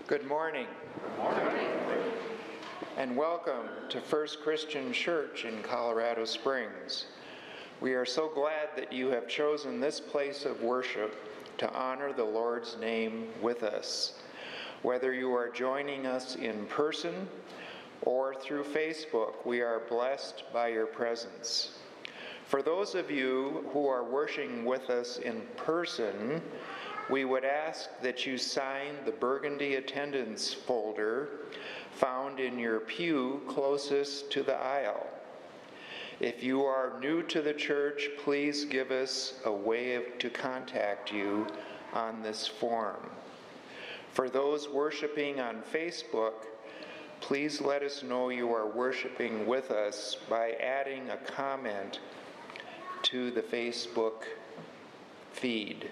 Good morning. Good morning. And welcome to First Christian Church in Colorado Springs. We are so glad that you have chosen this place of worship to honor the Lord's name with us. Whether you are joining us in person or through Facebook, we are blessed by your presence. For those of you who are worshiping with us in person, we would ask that you sign the burgundy attendance folder found in your pew closest to the aisle. If you are new to the church, please give us a way to contact you on this form. For those worshiping on Facebook, please let us know you are worshiping with us by adding a comment to the Facebook feed.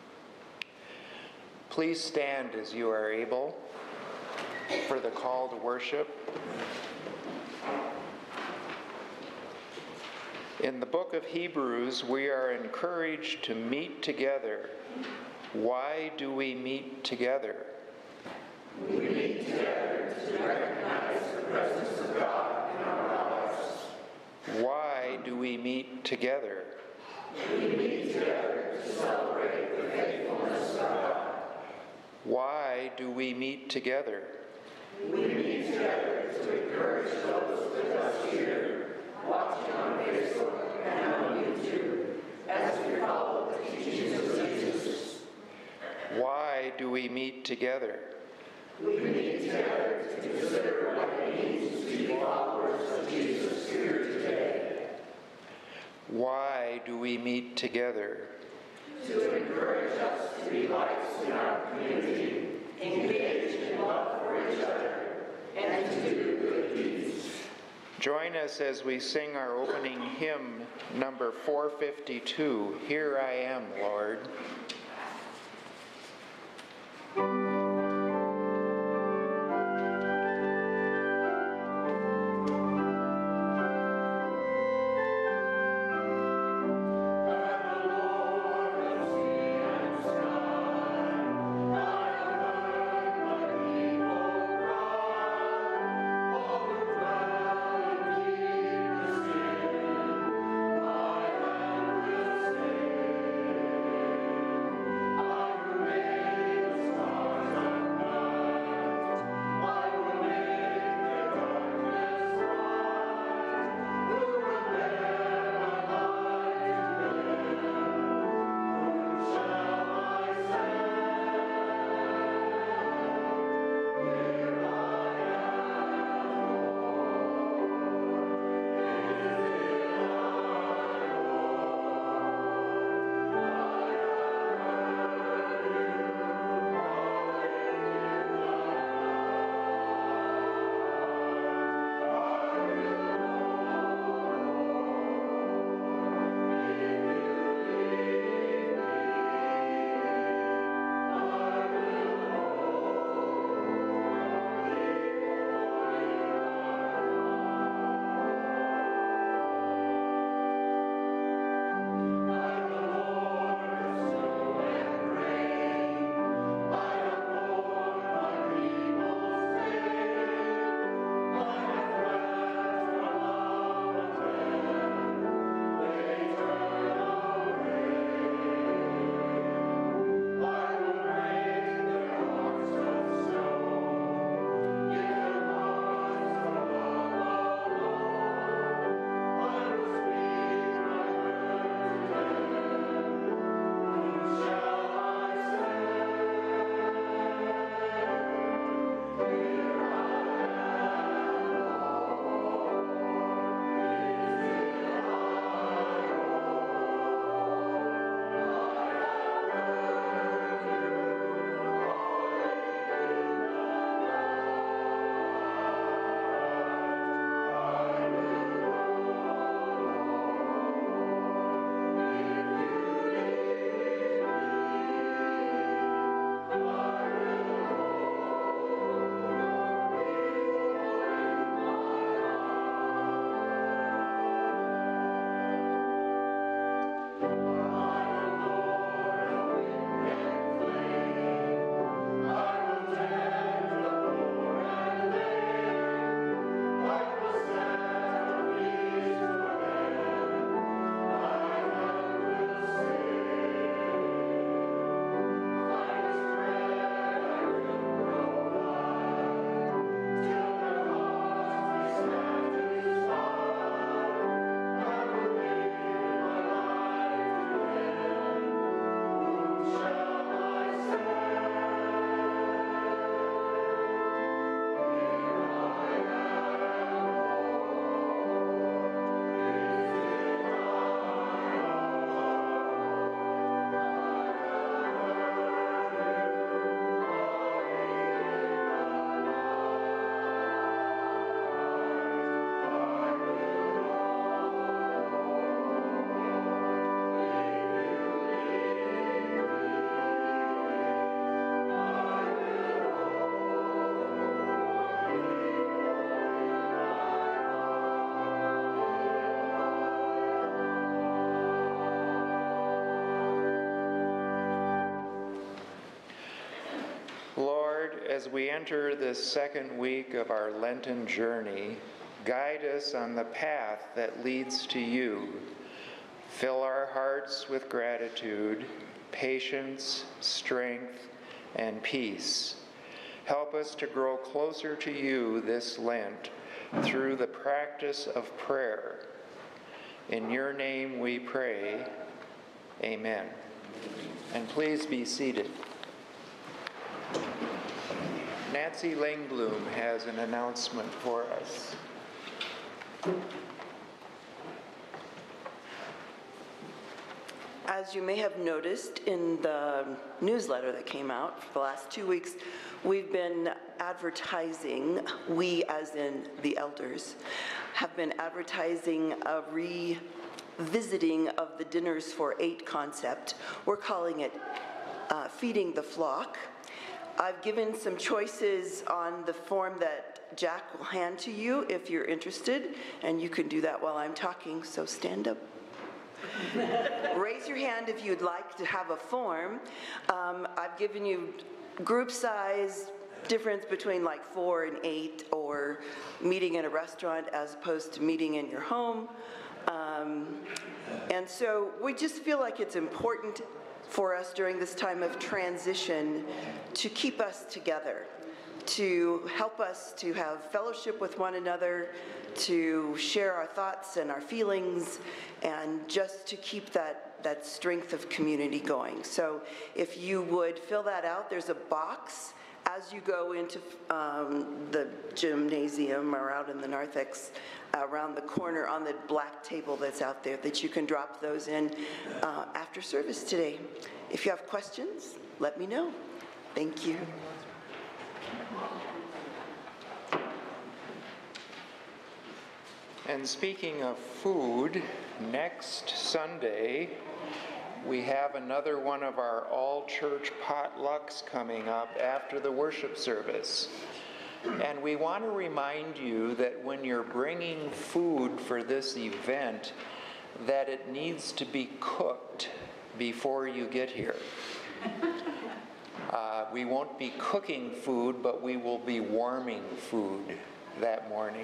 Please stand as you are able for the call to worship. In the book of Hebrews, we are encouraged to meet together. Why do we meet together? We meet together to recognize the presence of God in our lives. Why do we meet together? We meet together to celebrate the faithfulness of God. Why do we meet together? We meet together to encourage those with us here, watching on Facebook and on YouTube, as we follow the teachings of Jesus. Why do we meet together? We meet together to consider what it means to be followers of Jesus here today. Why do we meet together? To encourage us to be lights in our community, engaged in love for each other, and to do good deeds. Join us as we sing our opening hymn, number 452, Here I Am, Lord. as we enter this second week of our Lenten journey, guide us on the path that leads to you. Fill our hearts with gratitude, patience, strength, and peace. Help us to grow closer to you this Lent through the practice of prayer. In your name we pray. Amen. And please be seated. Nancy Langbloom has an announcement for us. As you may have noticed in the newsletter that came out for the last 2 weeks, we've been advertising, we as in the elders, have been advertising a revisiting of the Dinners for 8 concept. We're calling it Feeding the Flock. I've given some choices on the form that Jack will hand to you if you're interested, and you can do that while I'm talking, so stand up. Raise your hand if you'd like to have a form. I've given you group size, difference between like 4 and 8, or meeting in a restaurant as opposed to meeting in your home. And so we just feel like it's important for us during this time of transition to keep us together, to help us to have fellowship with one another, to share our thoughts and our feelings, and just to keep that strength of community going. So if you would fill that out, there's a box as you go into the gymnasium or out in the narthex around the corner on the black table that's out there that you can drop those in after service today. If you have questions, let me know. Thank you. And speaking of food, next Sunday we have another one of our all-church potlucks coming up after the worship service. And we want to remind you that when you're bringing food for this event, that it needs to be cooked before you get here. We won't be cooking food, but we will be warming food that morning.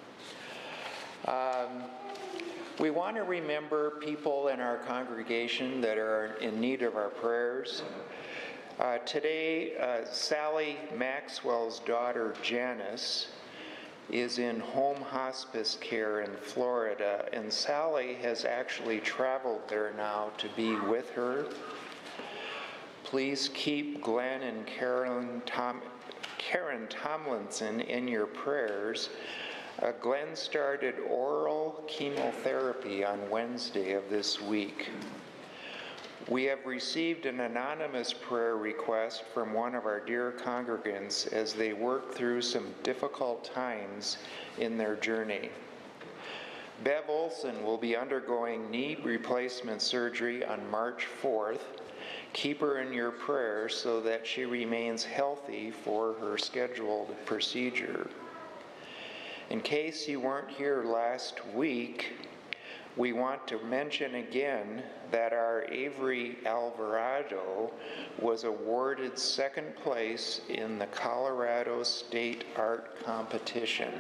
We want to remember people in our congregation that are in need of our prayers. Today, Sally Maxwell's daughter, Janice, is in home hospice care in Florida, and Sally has actually traveled there now to be with her. Please keep Glenn and Karen Tomlinson in your prayers. Glenn started oral chemotherapy on Wednesday of this week. We have received an anonymous prayer request from one of our dear congregants as they work through some difficult times in their journey. Bev Olson will be undergoing knee replacement surgery on March 4th. Keep her in your prayers so that she remains healthy for her scheduled procedure. In case you weren't here last week, we want to mention again that our Avery Alvarado was awarded second place in the Colorado State Art Competition.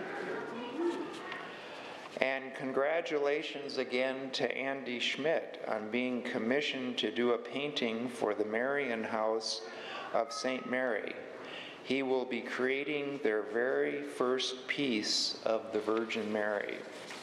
And congratulations again to Andy Schmidt on being commissioned to do a painting for the Marian House of St. Mary. He will be creating their very first piece of the Virgin Mary.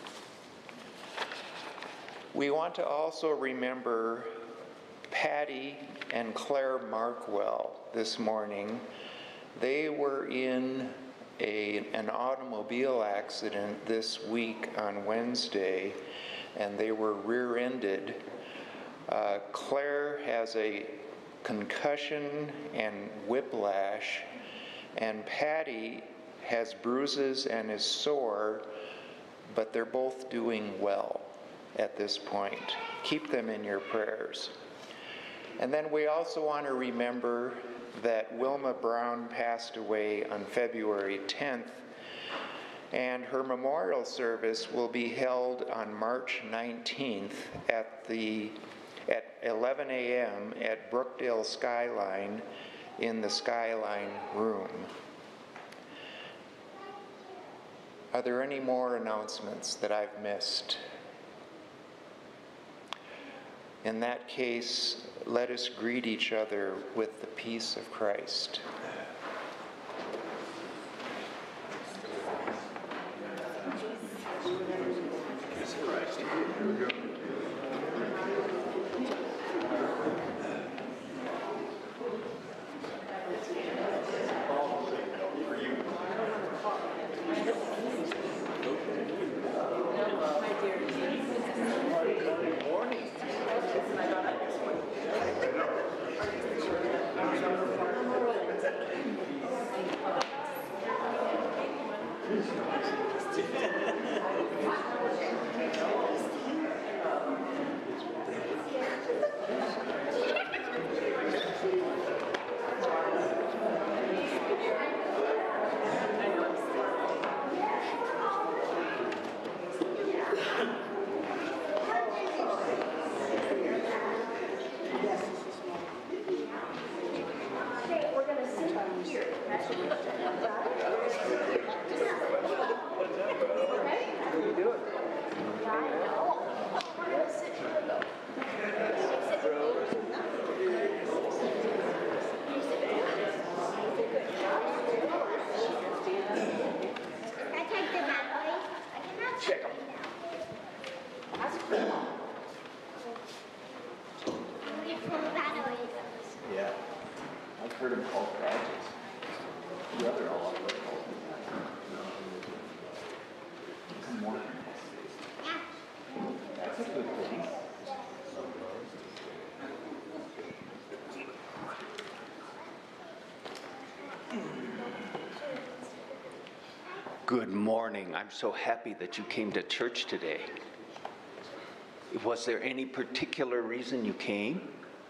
We want to also remember Patty and Claire Markwell this morning. They were in an automobile accident this week on Wednesday, and they were rear-ended. Claire has a concussion and whiplash, and Patty has bruises and is sore, but they're both doing well at this point. Keep them in your prayers. And then we also want to remember that Wilma Brown passed away on February 10th, and her memorial service will be held on March 19th at 11 a.m. at Brookdale Skyline in the Skyline room. Are there any more announcements that I've missed? In that case, let us greet each other with the peace of Christ. Yeah, I've heard them called gadgets. The other all of them called. Good morning. That's a good thing. Good morning. I'm so happy that you came to church today. Was there any particular reason you came?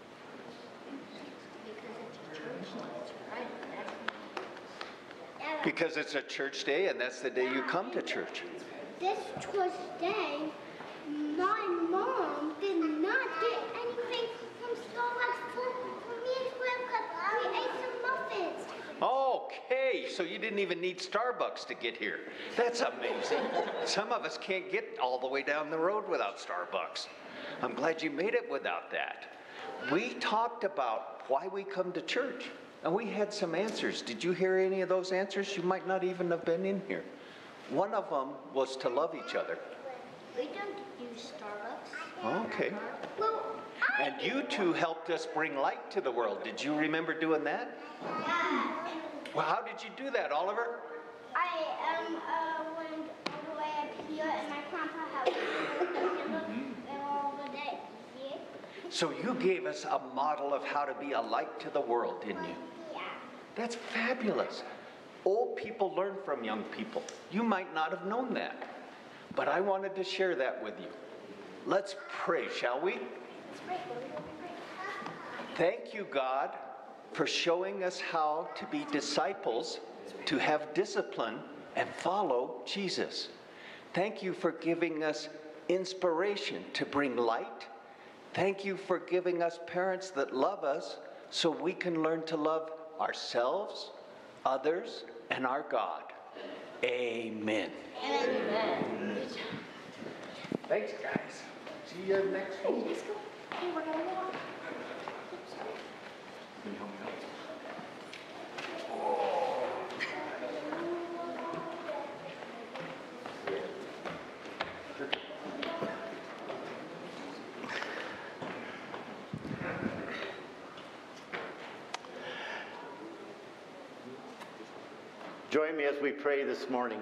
Because it's a church day and that's the day you come to church. This church day, my mom did not get anything from Starbucks for me and Grandpa. We ate some muffins. Okay, so you didn't even need Starbucks to get here. That's amazing. Some of us can't get all the way down the road without Starbucks. I'm glad you made it without that. We talked about why we come to church, and we had some answers. Did you hear any of those answers? You might not even have been in here. One of them was to love each other. We don't use Starbucks. Okay. Well, And you two helped us bring light to the world. Did you remember doing that? yeah. Well, how did you do that, Oliver? I went all the way up here, and my grandpa helped me all the day. See? So you gave us a model of how to be a light to the world, didn't you? Yeah. That's fabulous. Old people learn from young people. You might not have known that, but I wanted to share that with you. Let's pray, shall we? Thank you, God, for showing us how to be disciples, to have discipline, and follow Jesus. Thank you for giving us inspiration to bring light. Thank you for giving us parents that love us so we can learn to love ourselves, others, and our God. Amen. Amen. Thanks, guys. See you next week. Let's go. Hey, we're gonna walk. Join me as we pray this morning.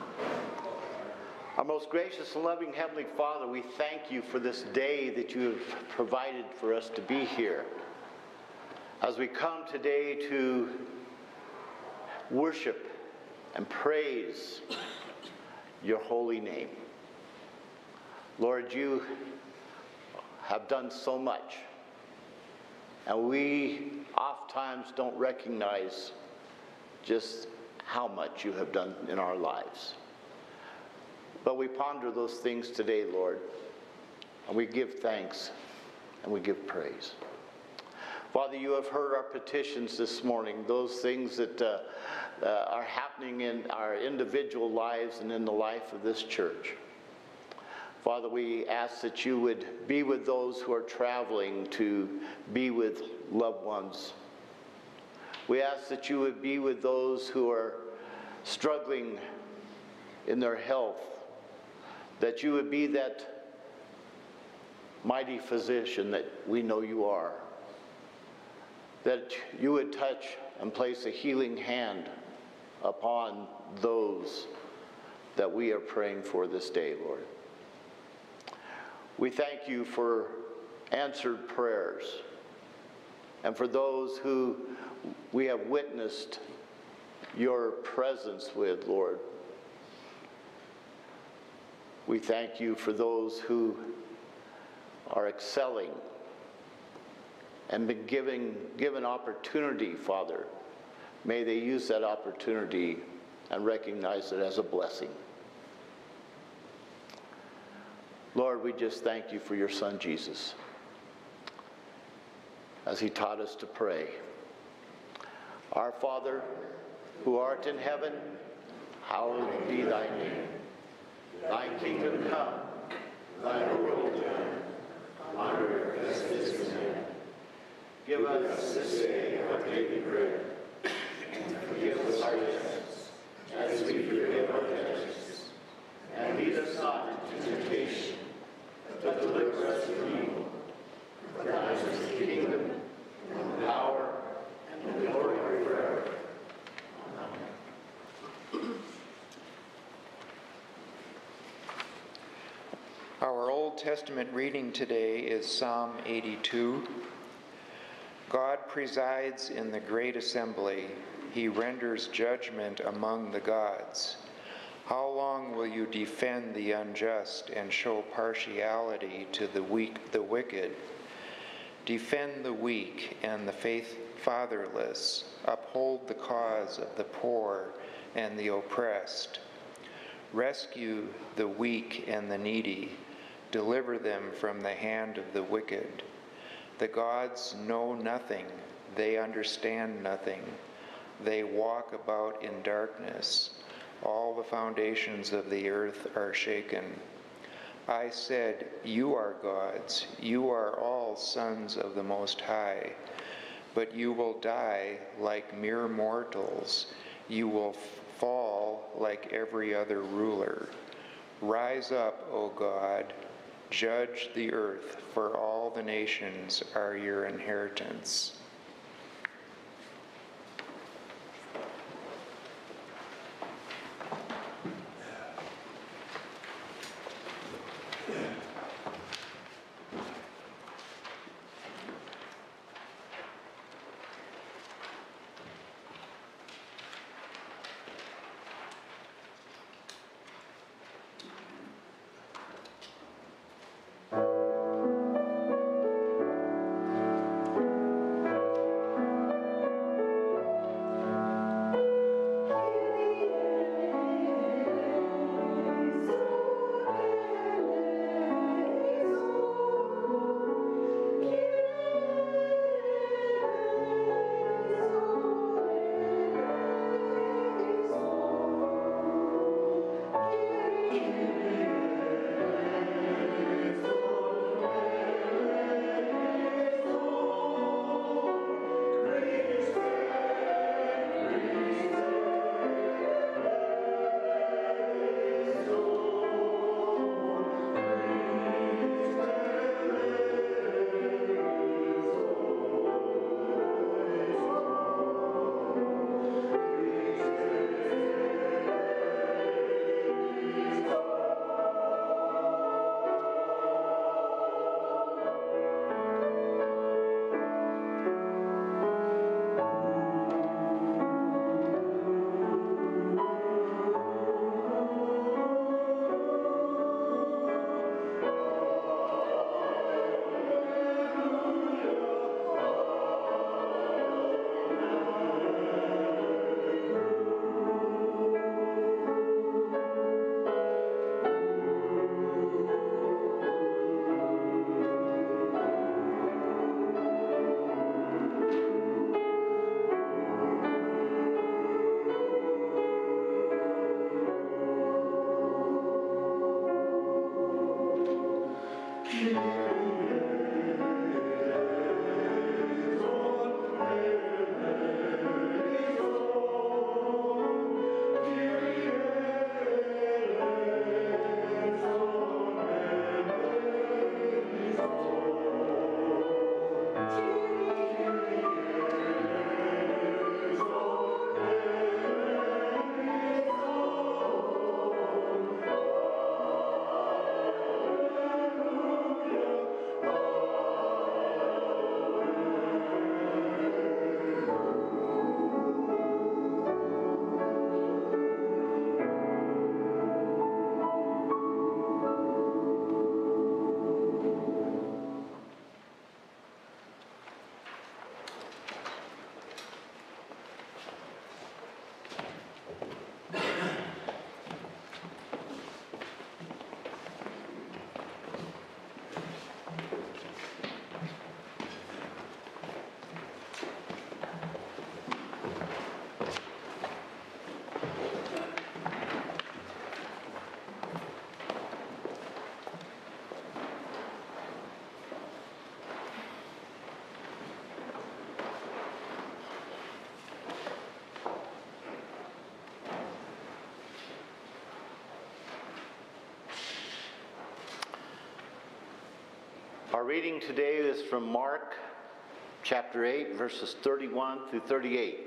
Our most gracious and loving Heavenly Father, we thank you for this day that you have provided for us to be here. As we come today to worship and praise your holy name. Lord, you have done so much, and we oftentimes don't recognize just how much you have done in our lives. But we ponder those things today, Lord, and we give thanks and we give praise. Father, you have heard our petitions this morning, those things that are happening in our individual lives and in the life of this church. Father, we ask that you would be with those who are traveling to be with loved ones. We ask that you would be with those who are struggling in their health, that you would be that mighty physician that we know you are, that you would touch and place a healing hand upon those that we are praying for this day, Lord. We thank you for answered prayers and for those who we have witnessed your presence with, Lord. We thank you for those who are excelling and been given opportunity, Father. May they use that opportunity and recognize it as a blessing. Lord, we just thank you for your Son, Jesus, as he taught us to pray. Our Father, who art in heaven, hallowed be thy name. Thy kingdom come, thy will be done, on earth as it is in heaven. Give us this day our daily bread, and forgive us our debts, as we forgive our debtors. And lead us not into temptation, but deliver us from evil. For thine is the kingdom, and the power, and the glory forever. Amen. Our Old Testament reading today is Psalm 82. God presides in the great assembly. He renders judgment among the gods. How long will you defend the unjust and show partiality to the wicked? Defend the weak and the fatherless. Uphold the cause of the poor and the oppressed. Rescue the weak and the needy. Deliver them from the hand of the wicked. The gods know nothing. They understand nothing. They walk about in darkness. All the foundations of the earth are shaken. I said, you are gods. You are all sons of the Most High. But you will die like mere mortals. You will fall like every other ruler. Rise up, O God. Judge the earth, for all the nations are your inheritance. Our reading today is from Mark chapter 8, verses 31 through 38,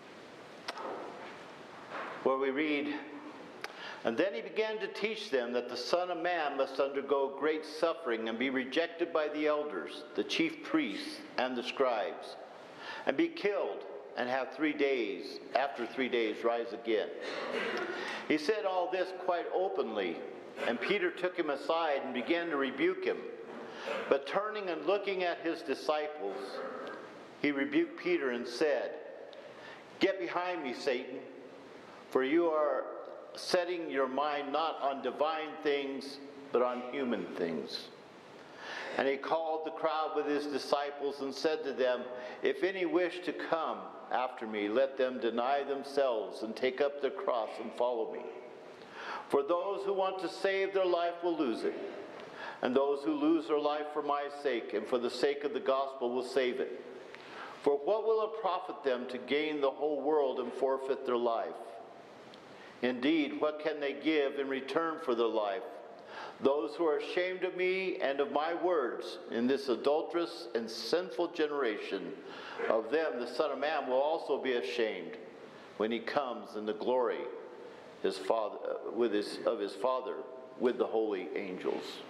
where we read, "And then he began to teach them that the Son of Man must undergo great suffering and be rejected by the elders, the chief priests, and the scribes, and be killed, and after 3 days rise again." He said all this quite openly, and Peter took him aside and began to rebuke him. But turning and looking at his disciples, he rebuked Peter and said, "Get behind me, Satan, for you are setting your mind not on divine things, but on human things." And he called the crowd with his disciples and said to them, "If any wish to come after me, let them deny themselves and take up their cross and follow me. For those who want to save their life will lose it, and those who lose their life for my sake and for the sake of the gospel will save it. For what will it profit them to gain the whole world and forfeit their life? Indeed, what can they give in return for their life? Those who are ashamed of me and of my words in this adulterous and sinful generation, of them the Son of Man will also be ashamed when he comes in the glory of his Father with the holy angels."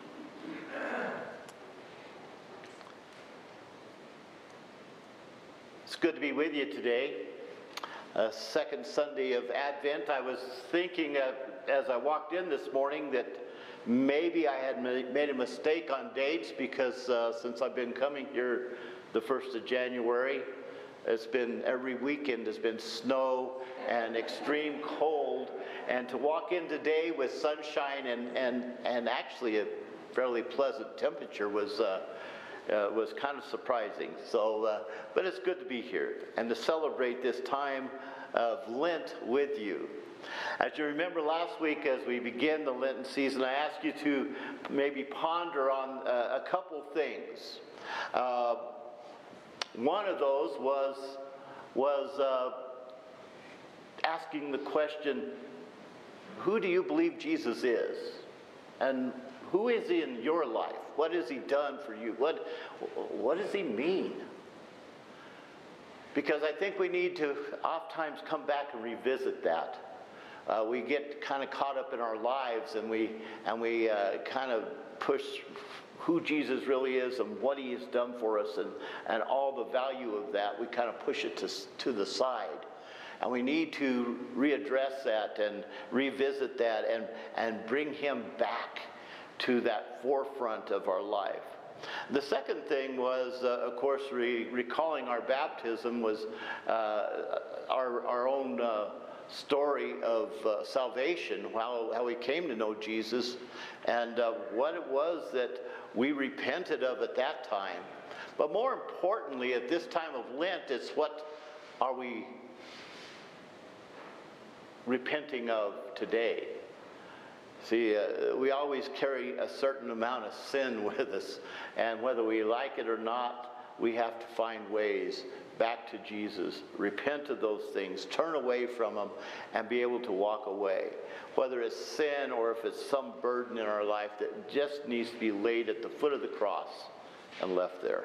It's good to be with you today. Second Sunday of Advent. I was thinking as I walked in this morning that maybe I had made a mistake on dates because since I've been coming here the 1st of January, it's been every weekend has been snow and extreme cold, and to walk in today with sunshine and actually a fairly pleasant temperature was kind of surprising. So, but it's good to be here and to celebrate this time of Lent with you. As you remember last week, as we begin the Lenten season, I asked you to maybe ponder on a couple things. One of those was asking the question, who do you believe Jesus is? And who is he in your life? What has he done for you? What does he mean? Because I think we need to oftentimes come back and revisit that. We get kind of caught up in our lives, and we kind of push who Jesus really is and what he has done for us, and all the value of that. We kind of push it to the side. And we need to readdress that and revisit that and bring him back to that forefront of our life. The second thing was, of course, recalling our baptism was our own story of salvation, how we came to know Jesus, and what it was that we repented of at that time. But more importantly, at this time of Lent, it's what are we repenting of today? See, we always carry a certain amount of sin with us, and whether we like it or not, we have to find ways back to Jesus, repent of those things, turn away from them, and be able to walk away. Whether it's sin or if it's some burden in our life that just needs to be laid at the foot of the cross and left there.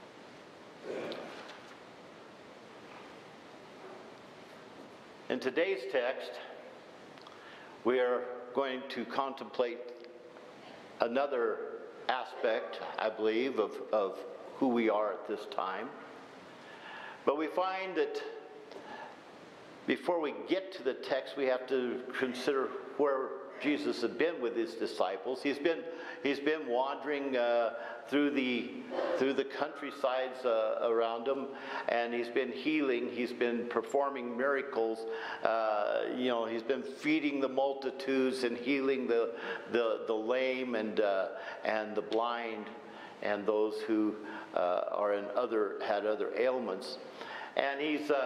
In today's text, we are going to contemplate another aspect, I believe, of who we are at this time. But we find that before we get to the text, we have to consider where Jesus had been with his disciples. He's been wandering through the countrysides around them, and he's been healing. He's been performing miracles. He's been feeding the multitudes and healing the lame and the blind and those who had other ailments. And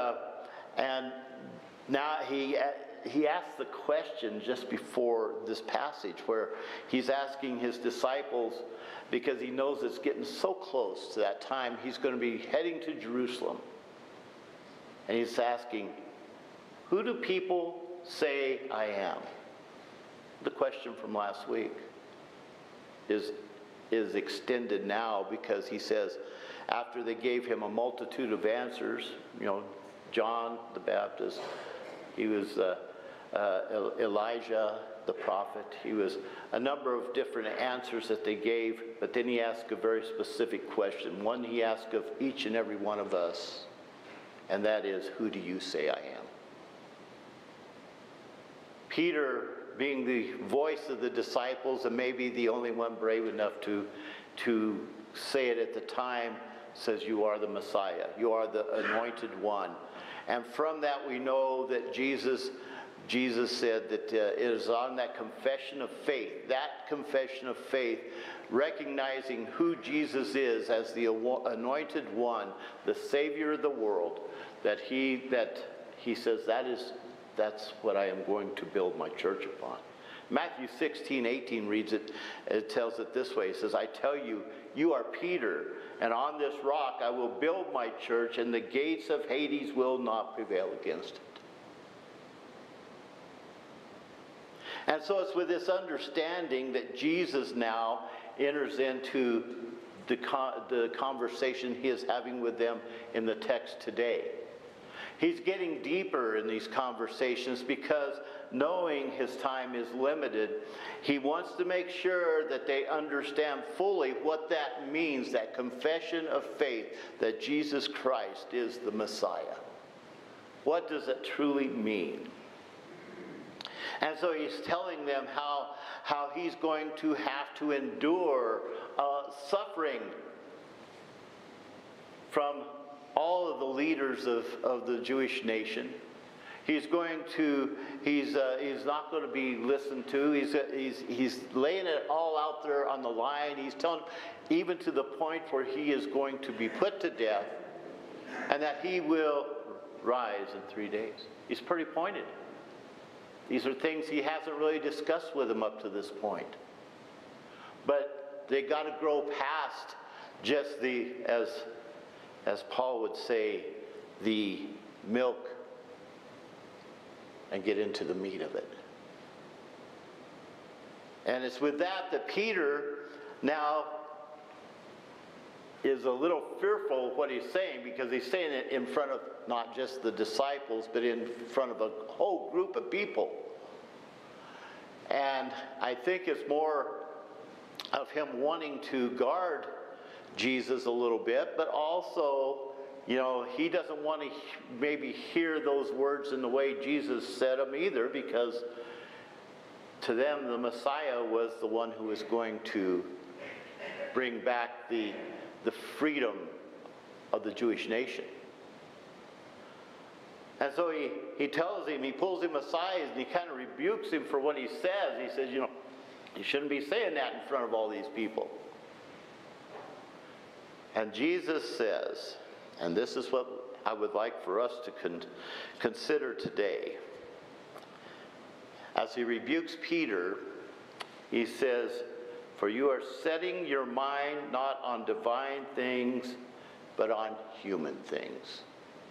now he asked the question just before this passage where he's asking his disciples, because he knows it's getting so close to that time, he's going to be heading to Jerusalem. And he's asking, who do people say I am? The question from last week is extended now, because he says, after they gave him a multitude of answers, John the Baptist, he was Elijah the prophet, he was a number of different answers that they gave, but then he asked a very specific question, one he asked of each and every one of us, and that is, who do you say I am? Peter, being the voice of the disciples and maybe the only one brave enough to say it at the time, says, you are the Messiah, you are the anointed one. And from that we know that Jesus said that it is on that confession of faith, recognizing who Jesus is as the anointed one, the Savior of the world, that he says that's what I am going to build my church upon. Matthew 16:18 reads it. It tells it this way. It says, I tell you, you are Peter, and on this rock I will build my church, and the gates of Hades will not prevail against it. And so it's with this understanding that Jesus now enters into the conversation he is having with them in the text today. He's getting deeper in these conversations because knowing his time is limited, he wants to make sure that they understand fully what that means, that confession of faith that Jesus Christ is the Messiah. What does it truly mean? And so he's telling them how he's going to have to endure suffering from all of the leaders of the Jewish nation. He's not going to be listened to. He's laying it all out there on the line. He's telling them, even to the point where he is going to be put to death, and that he will rise in 3 days. He's pretty pointed. These are things he hasn't really discussed with them up to this point. But they got to grow past just as Paul would say, the milk, and get into the meat of it. And it's with that Peter now is a little fearful of what he's saying, because he's saying it in front of not just the disciples, but in front of a whole group of people. And I think it's more of him wanting to guard Jesus a little bit, but also, he doesn't want to maybe hear those words in the way Jesus said them either, because to them the Messiah was the one who was going to bring back the freedom of the Jewish nation. And so he tells him, he pulls him aside and he kind of rebukes him for what he says. He says, you shouldn't be saying that in front of all these people. And Jesus says, and this is what I would like for us to consider today. As he rebukes Peter, he says, "For you are setting your mind not on divine things, but on human things."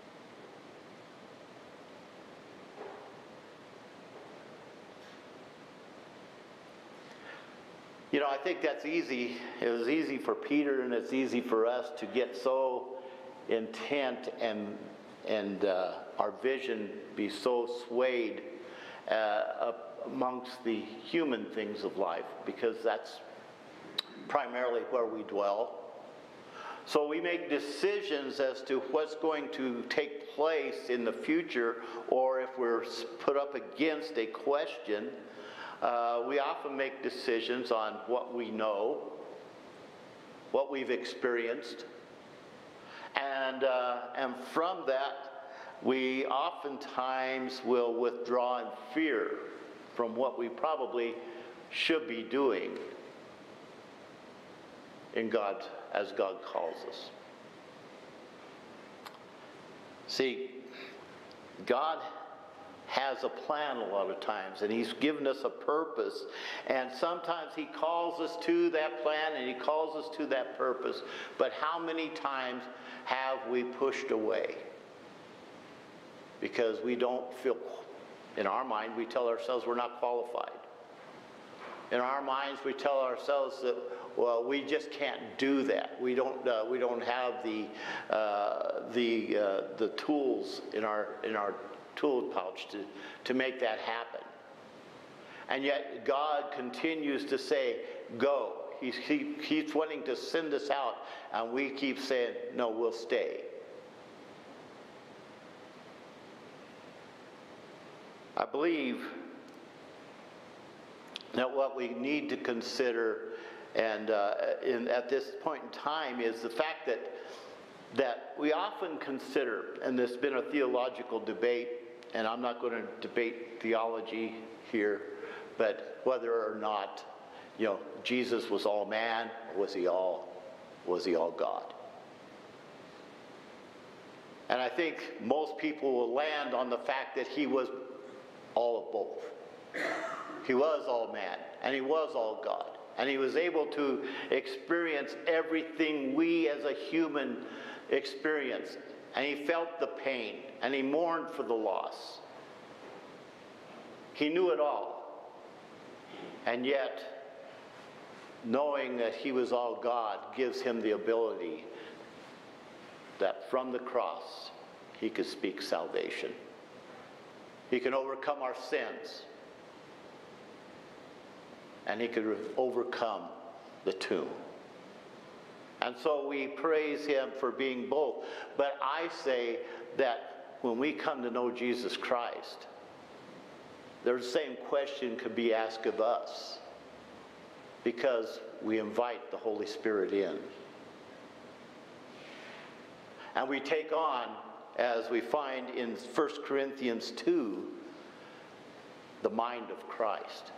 You know, I think that's easy. It was easy for Peter, and it's easy for us to get so intent and our vision be so swayed amongst the human things of life, because that's primarily where we dwell. So we make decisions as to what's going to take place in the future, or if we're put up against a question. We often make decisions on what we know, what we've experienced, and from that, we oftentimes will withdraw in fear from what we probably should be doing in God, as God calls us. See, God has a plan a lot of times, and he's given us a purpose, and sometimes he calls us to that plan and he calls us to that purpose, but how many times have we pushed away because we don't feel, in our mind we tell ourselves we're not qualified. In our minds we tell ourselves that, well, we just can't do that. We don't have the tools in our tool pouch to make that happen. And yet God continues to say, go. He keeps wanting to send us out, and we keep saying, no, we'll stay. I believe that what we need to consider and at this point in time is the fact that we often consider, and there's been a theological debate, and I'm not going to debate theology here, but whether or not, Jesus was all man, or was he all God? And I think most people will land on the fact that he was all of both. He was all man, and he was all God, and he was able to experience everything we as a human experience, and he felt the pain, and he mourned for the loss. He knew it all, and yet knowing that he was all God gives him the ability that from the cross he could speak salvation. He can overcome our sins, and he could overcome the tomb. And so we praise him for being both. But I say that when we come to know Jesus Christ, the same question could be asked of us, because we invite the Holy Spirit in. And we take on, as we find in 1 Corinthians 2, the mind of Christ.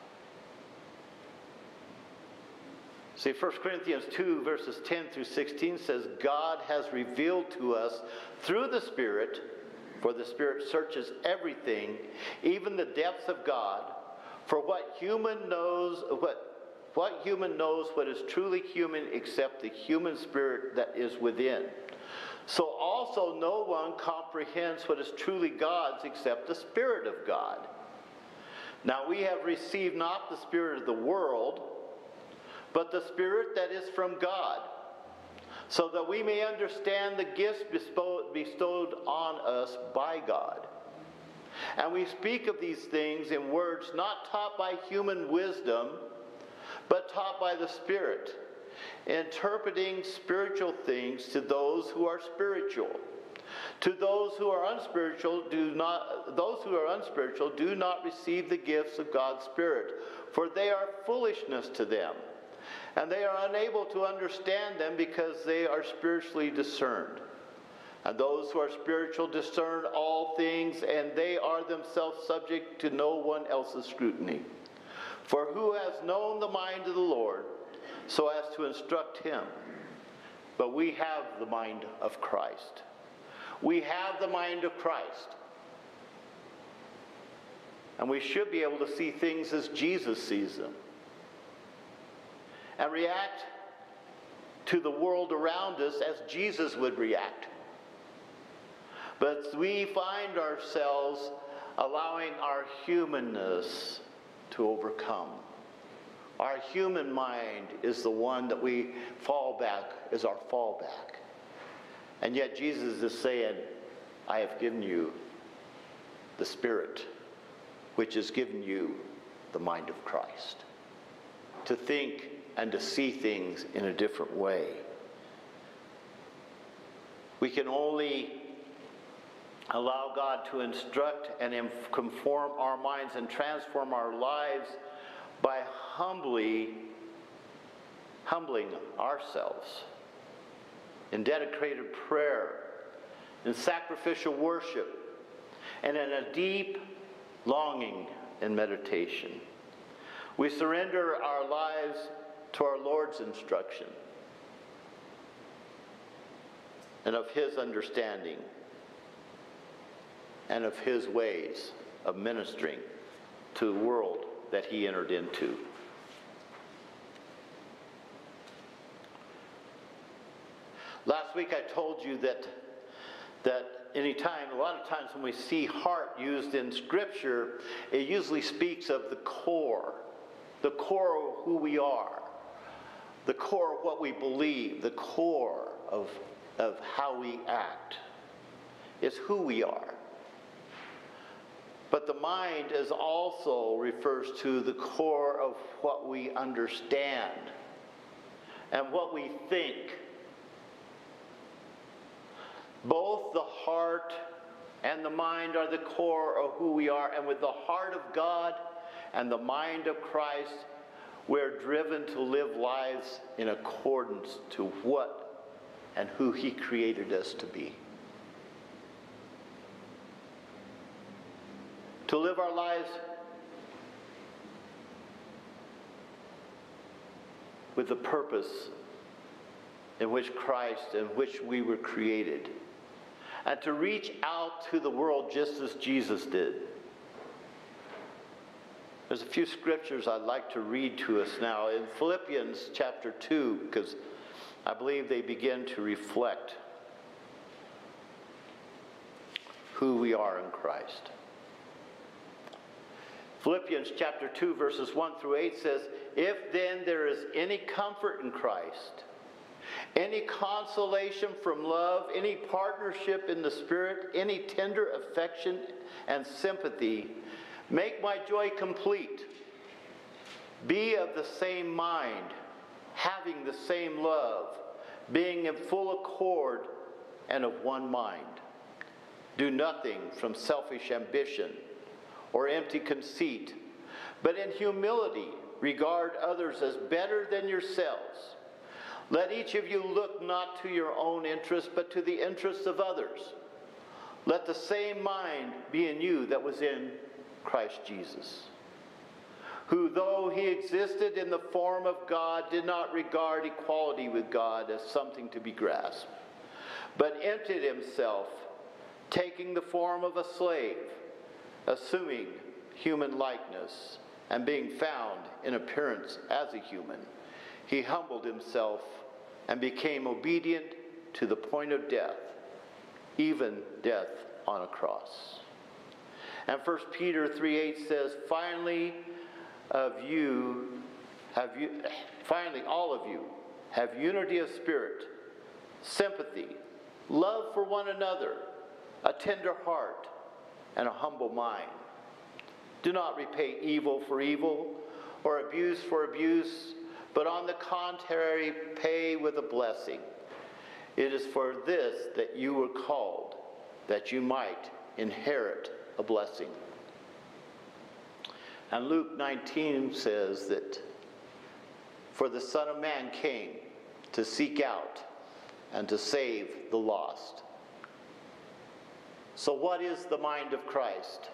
See, 1 Corinthians 2, verses 10 through 16 says, God has revealed to us through the Spirit, for the Spirit searches everything, even the depths of God, for what human knows what is truly human except the human spirit that is within. So also no one comprehends what is truly God's except the Spirit of God. Now we have received not the spirit of the world, but the Spirit that is from God, so that we may understand the gifts bestowed on us by God. And we speak of these things in words not taught by human wisdom, but taught by the Spirit, interpreting spiritual things to those who are spiritual. To those who are unspiritual, do not receive the gifts of God's Spirit, for they are foolishness to them, and they are unable to understand them because they are spiritually discerned. And those who are spiritual discern all things, and they are themselves subject to no one else's scrutiny. For who has known the mind of the Lord so as to instruct him? But we have the mind of Christ. We have the mind of Christ. And we should be able to see things as Jesus sees them. and react to the world around us as Jesus would react. But we find ourselves allowing our humanness to overcome. Our human mind is the one that we fall back, is our fallback. And yet Jesus is saying, I have given you the Spirit, which has given you the mind of Christ, to think and to see things in a different way. We can only allow God to instruct and conform our minds and transform our lives by humbling ourselves in dedicated prayer, in sacrificial worship, and in a deep longing and meditation. We surrender our lives to our Lord's instruction and of His understanding and of His ways of ministering to the world that He entered into. Last week I told you that a lot of times when we see heart used in Scripture, it usually speaks of the core of who we are, the core of what we believe, the core of how we act. It's who we are. But the mind is also refers to the core of what we understand and what we think. Both the heart and the mind are the core of who we are, and with the heart of God and the mind of Christ, we're driven to live lives in accordance to what and who He created us to be. To live our lives with the purpose in which Christ, in which we were created. And to reach out to the world just as Jesus did. There's a few scriptures I'd like to read to us now in Philippians chapter 2, because I believe they begin to reflect who we are in Christ. Philippians chapter 2 verses 1 through 8 says, "If then there is any comfort in Christ, any consolation from love, any partnership in the Spirit, any tender affection and sympathy, make my joy complete. Be of the same mind, having the same love, being in full accord and of one mind. Do nothing from selfish ambition or empty conceit, but in humility regard others as better than yourselves. Let each of you look not to your own interests, but to the interests of others. Let the same mind be in you that was in Christ Jesus, who, though he existed in the form of God, did not regard equality with God as something to be grasped, but emptied himself, taking the form of a slave, assuming human likeness, and being found in appearance as a human. He humbled himself and became obedient to the point of death, even death on a cross." And 1 Peter 3:8 says, Finally, all of you have unity of spirit, sympathy, love for one another, a tender heart, and a humble mind. Do not repay evil for evil or abuse for abuse, but on the contrary, pay with a blessing. It is for this that you were called, that you might inherit a blessing. And Luke 19 says that, for the Son of Man came to seek out and to save the lost. So what is the mind of Christ?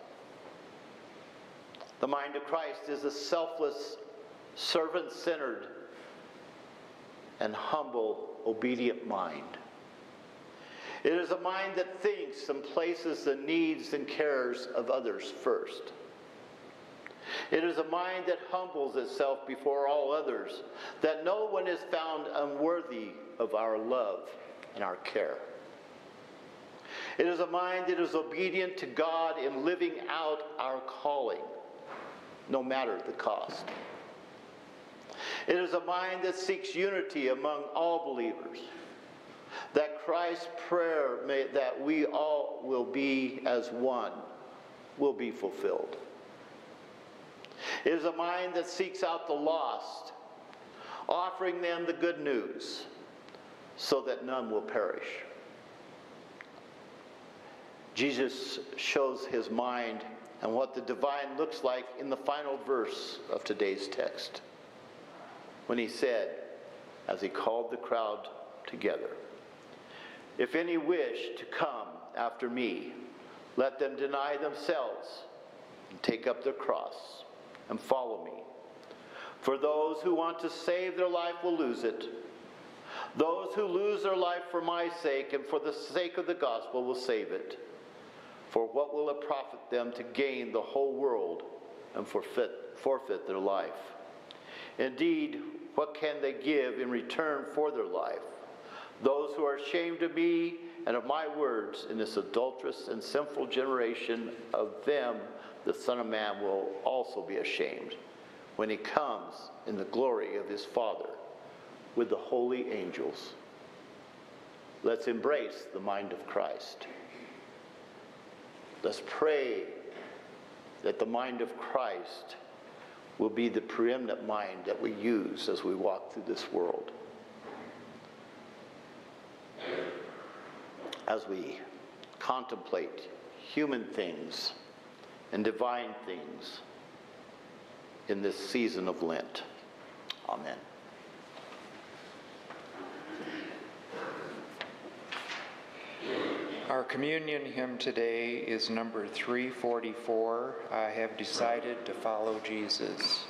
The mind of Christ is a selfless, servant-centered, and humble, obedient mind. It is a mind that thinks and places the needs and cares of others first. It is a mind that humbles itself before all others, that no one is found unworthy of our love and our care. It is a mind that is obedient to God in living out our calling, no matter the cost. It is a mind that seeks unity among all believers, that Christ's prayer that we all will be as one will be fulfilled. It is a mind that seeks out the lost, offering them the good news so that none will perish. Jesus shows his mind and what the divine looks like in the final verse of today's text, when he said, as he called the crowd together, "If any wish to come after me, let them deny themselves and take up their cross and follow me. For those who want to save their life will lose it. Those who lose their life for my sake and for the sake of the gospel will save it. For what will it profit them to gain the whole world and forfeit their life? Indeed, what can they give in return for their life? Those who are ashamed of me and of my words in this adulterous and sinful generation, of them the Son of Man will also be ashamed when he comes in the glory of his Father with the holy angels." Let's embrace the mind of Christ. Let's pray that the mind of Christ will be the preeminent mind that we use as we walk through this world. As we contemplate human things and divine things in this season of Lent. Amen. Our communion hymn today is number 344, "I Have Decided to Follow Jesus."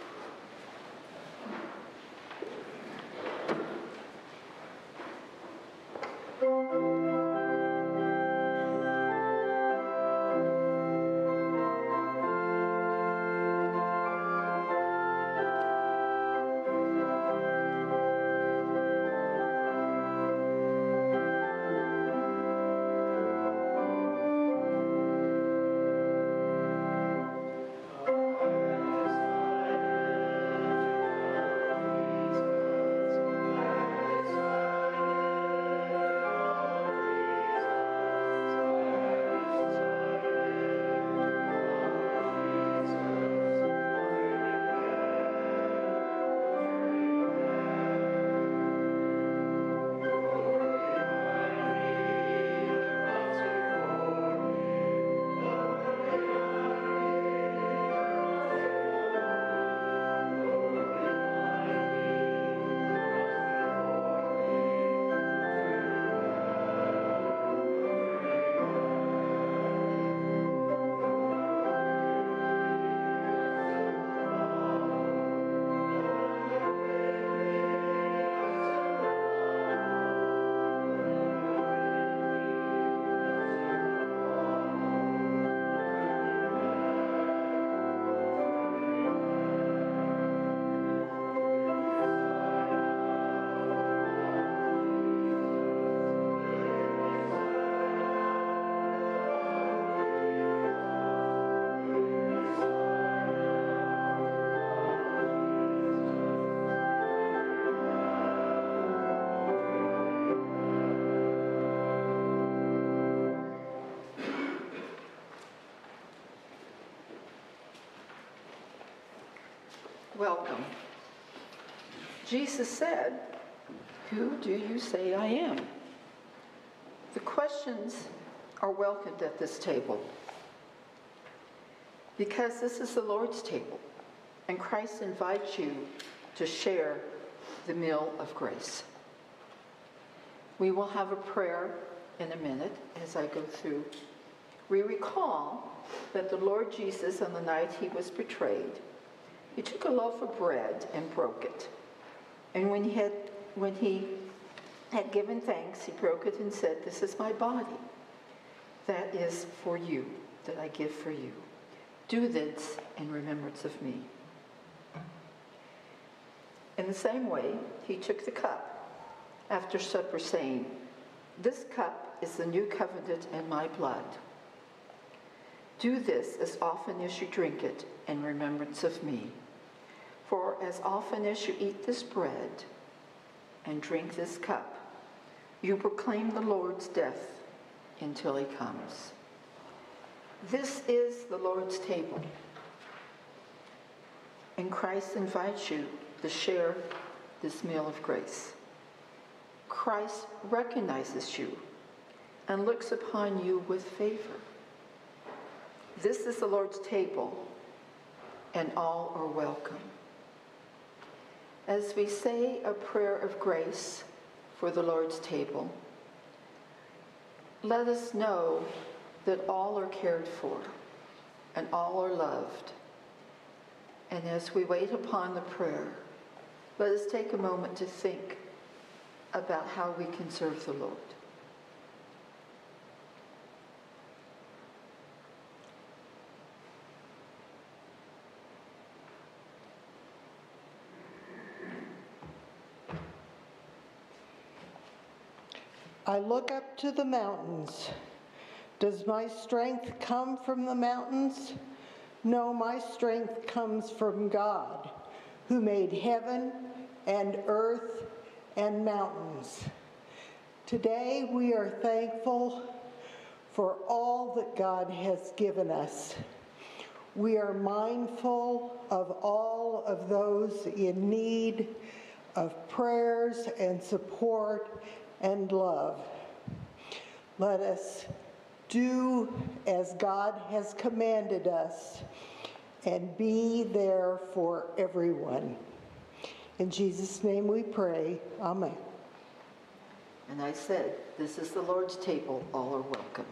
Welcome. Jesus said, "Who do you say I am?" The questions are welcomed at this table because this is the Lord's table, and Christ invites you to share the meal of grace. We will have a prayer in a minute as I go through. We recall that the Lord Jesus, on the night he was betrayed, he took a loaf of bread and broke it. And when he had given thanks, he broke it and said, "This is my body that is for you, that I give for you. Do this in remembrance of me. In the same way, he took the cup after supper, saying, "This cup is the new covenant in my blood. Do this as often as you drink it in remembrance of me. For as often as you eat this bread and drink this cup, you proclaim the Lord's death until he comes." This is the Lord's table, and Christ invites you to share this meal of grace. Christ recognizes you and looks upon you with favor. This is the Lord's table, and all are welcome. As we say a prayer of grace for the Lord's table, let us know that all are cared for and all are loved. And as we wait upon the prayer, let us take a moment to think about how we can serve the Lord. I look up to the mountains. Does my strength come from the mountains? No, my strength comes from God, who made heaven and earth and mountains. Today we are thankful for all that God has given us. We are mindful of all of those in need of prayers and support and love. Let us do as God has commanded us and be there for everyone. In Jesus' name we pray. Amen. And I said, this is the Lord's table, all are welcome.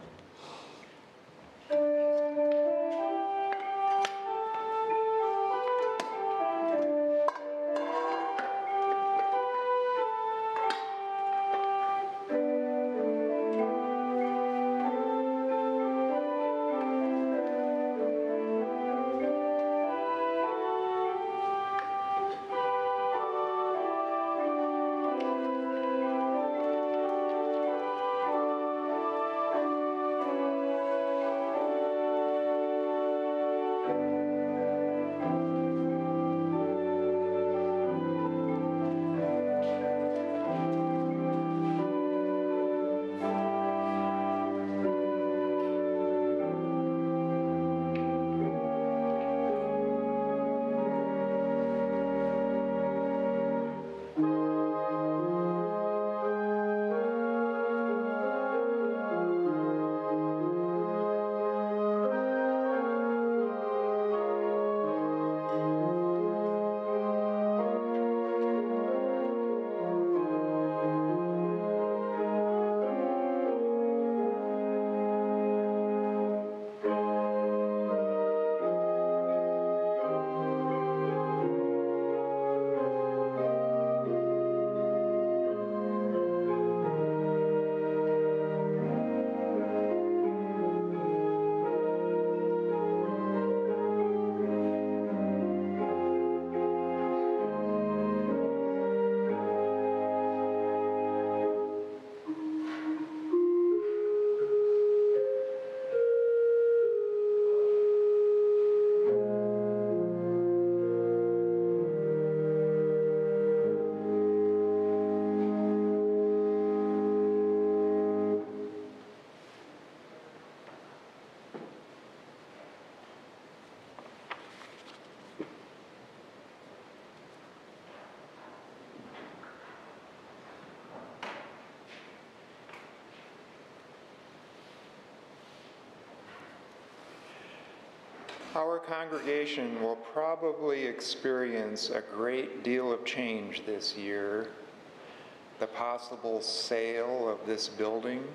Our congregation will probably experience a great deal of change this year. The possible sale of this building,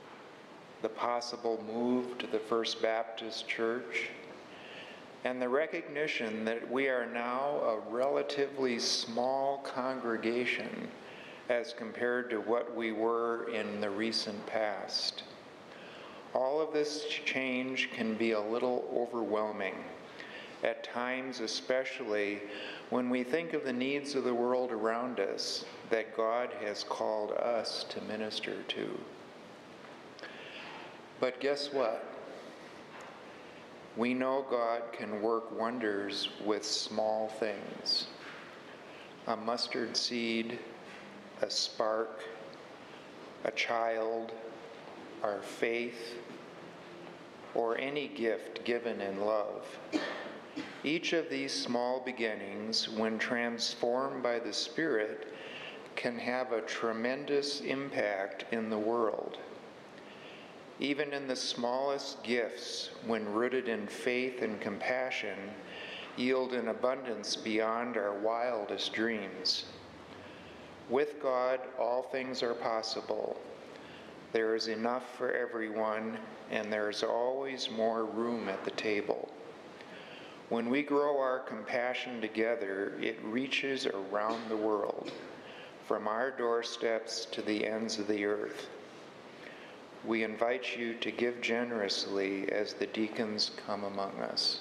the possible move to the First Baptist Church, and the recognition that we are now a relatively small congregation as compared to what we were in the recent past. All of this change can be a little overwhelming, at times especially when we think of the needs of the world around us that God has called us to minister to. But guess what? We know God can work wonders with small things. A mustard seed, a spark, a child, our faith, or any gift given in love. Each of these small beginnings, when transformed by the Spirit, can have a tremendous impact in the world. Even in the smallest gifts, when rooted in faith and compassion, yield an abundance beyond our wildest dreams. With God, all things are possible. There is enough for everyone, and there is always more room at the table. When we grow our compassion together, it reaches around the world, from our doorsteps to the ends of the earth. We invite you to give generously as the deacons come among us.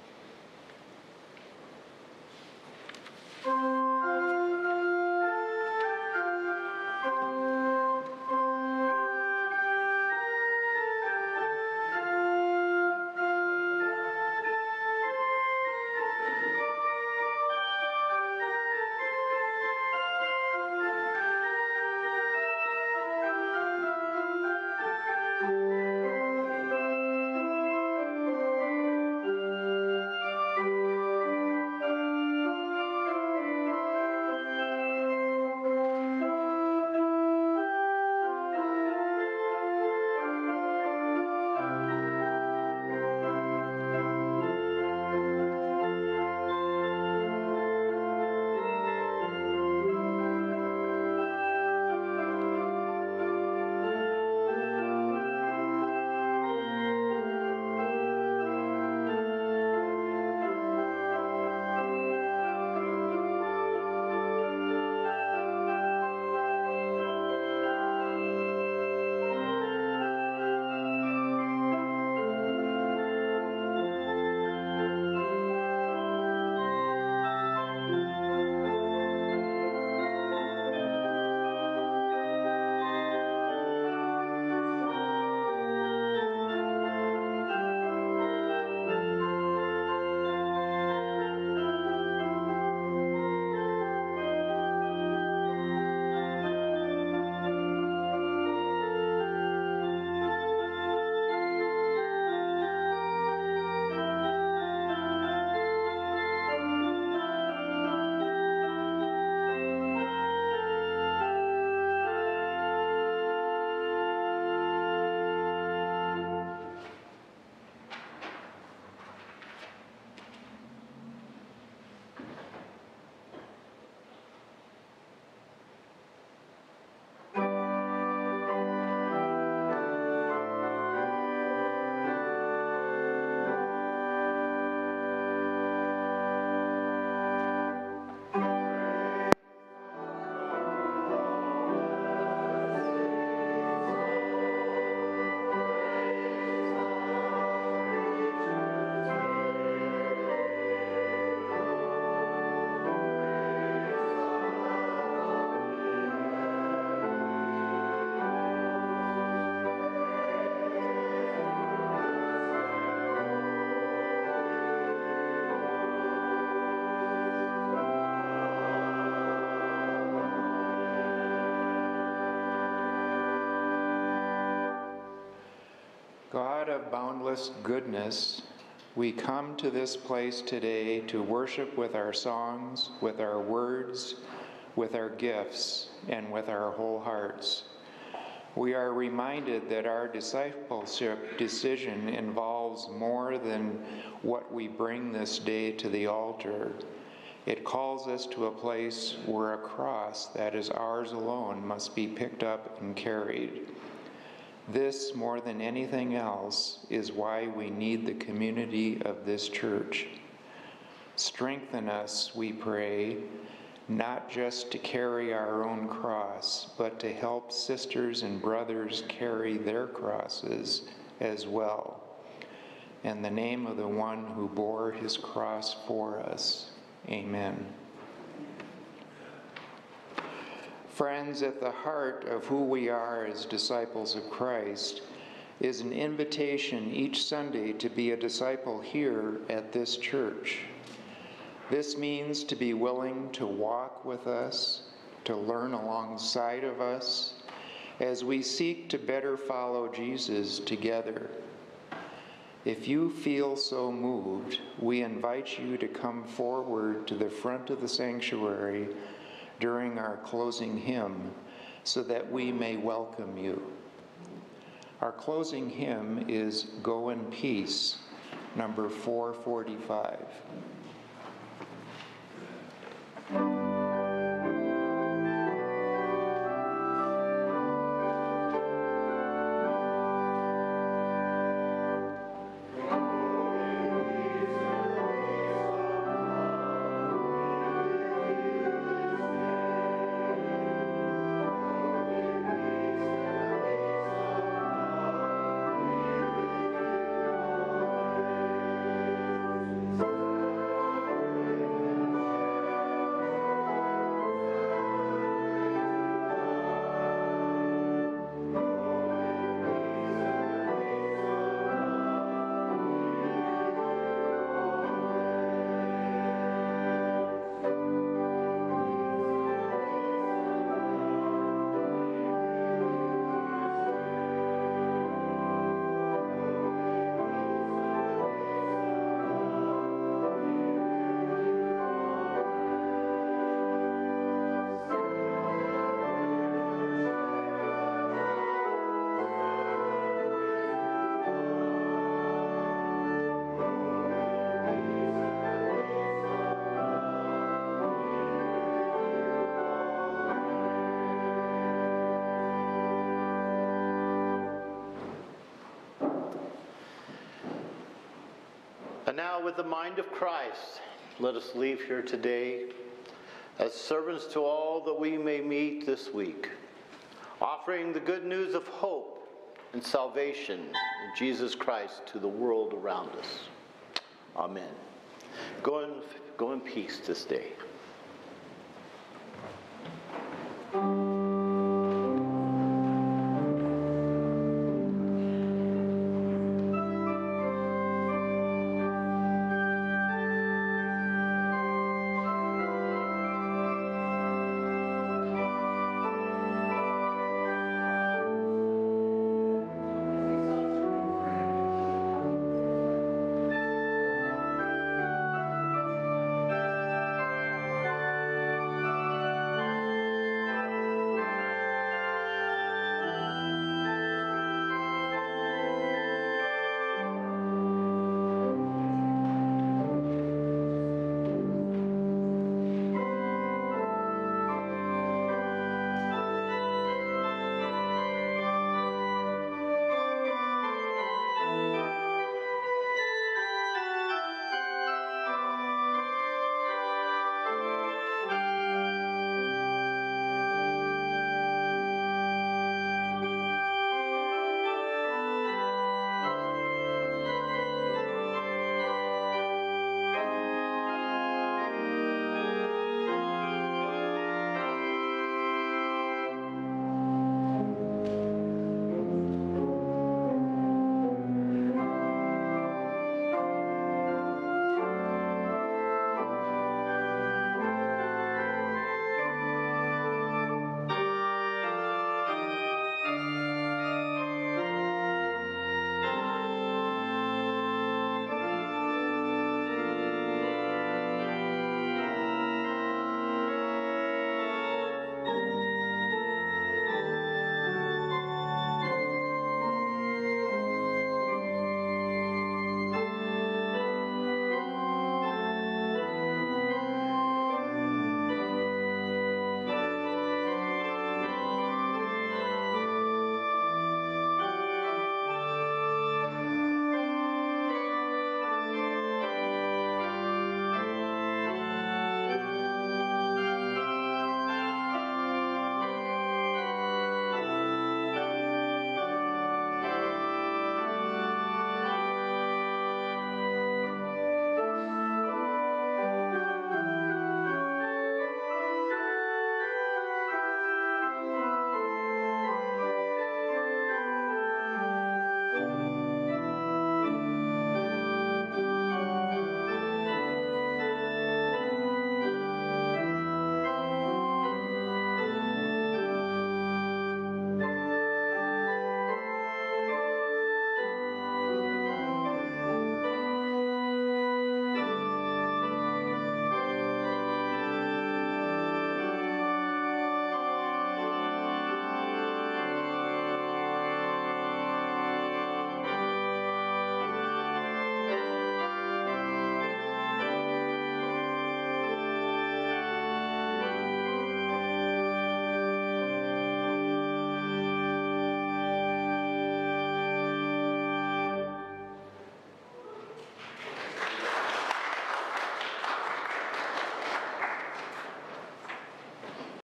God of boundless goodness, we come to this place today to worship with our songs, with our words, with our gifts, and with our whole hearts. We are reminded that our discipleship decision involves more than what we bring this day to the altar. It calls us to a place where a cross that is ours alone must be picked up and carried. This, more than anything else, is why we need the community of this church. Strengthen us, we pray, not just to carry our own cross, but to help sisters and brothers carry their crosses as well. In the name of the one who bore his cross for us. Amen. Friends, at the heart of who we are as disciples of Christ is an invitation each Sunday to be a disciple here at this church. This means to be willing to walk with us, to learn alongside of us, as we seek to better follow Jesus together. If you feel so moved, we invite you to come forward to the front of the sanctuary during our closing hymn so that we may welcome you. Our closing hymn is Go in Peace, number 445. And now, with the mind of Christ, let us leave here today as servants to all that we may meet this week, offering the good news of hope and salvation in Jesus Christ to the world around us. Amen. Go in peace this day.